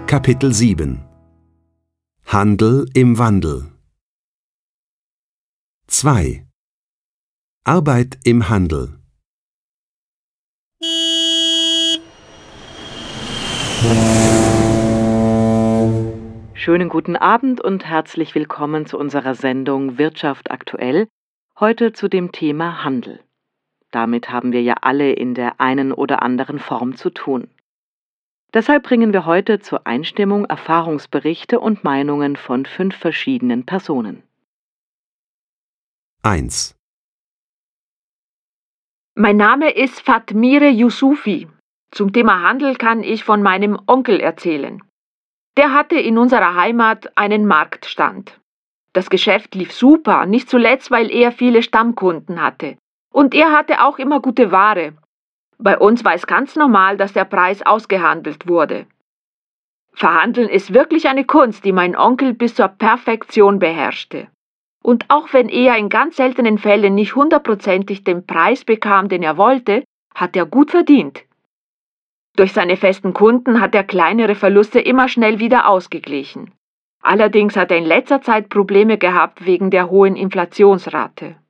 Kapitel 7 Handel im Wandel 2 Arbeit im Handel Schönen guten Abend und herzlich willkommen zu unserer Sendung Wirtschaft aktuell, heute zu dem Thema Handel. Damit haben wir ja alle in der einen oder anderen Form zu tun. Deshalb bringen wir heute zur Einstimmung Erfahrungsberichte und Meinungen von 5 verschiedenen Personen. 1 Mein Name ist Fatmire Yusufi. Zum Thema Handel kann ich von meinem Onkel erzählen. Der hatte in unserer Heimat einen Marktstand. Das Geschäft lief super, nicht zuletzt, weil er viele Stammkunden hatte. Und er hatte auch immer gute Ware. Bei uns war es ganz normal, dass der Preis ausgehandelt wurde. Verhandeln ist wirklich eine Kunst, die mein Onkel bis zur Perfektion beherrschte. Und auch wenn er in ganz seltenen Fällen nicht 100% den Preis bekam, den er wollte, hat er gut verdient. Durch seine festen Kunden hat er kleinere Verluste immer schnell wieder ausgeglichen. Allerdings hat er in letzter Zeit Probleme gehabt wegen der hohen Inflationsrate.